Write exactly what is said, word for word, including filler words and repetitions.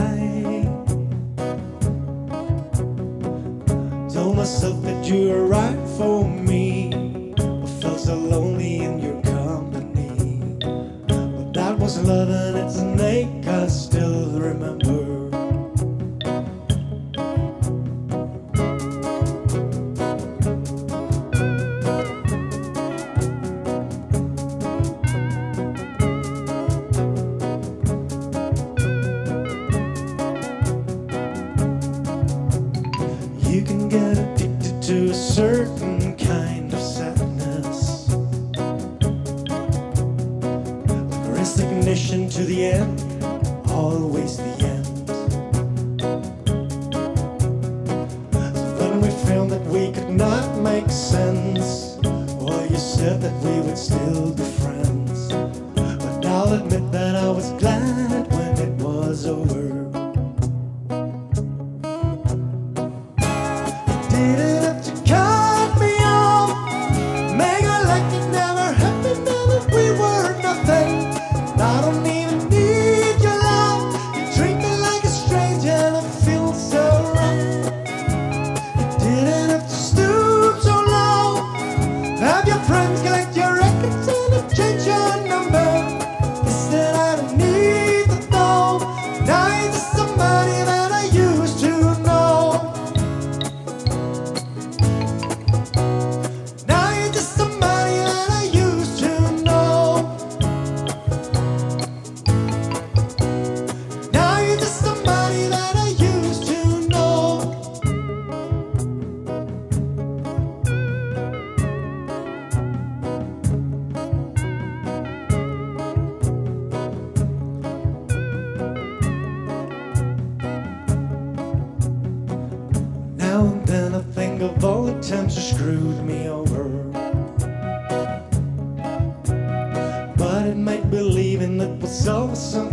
lie. Told myself that you were right for me, but felt so lonely in your company. But that wasn't love and it's an ache I still remember. You can get addicted to a certain kind of sadness, like resignation to the end, always the end. So when we found that we could not make sense, well, you said that we would still be friends. But I'll admit that I was glad when it was over. Didn't have to cut me off, make it like it never happened, now that we were nothing. And I don't even need your love. You treat me like a stranger and I feel so wrong. You didn't have to stoop so low, have your friends collect your records and change your number. You said I don't need to know. Now you're just somebody that I used to know. Now and then I think of all the times you screwed me over, but it made believing that was always something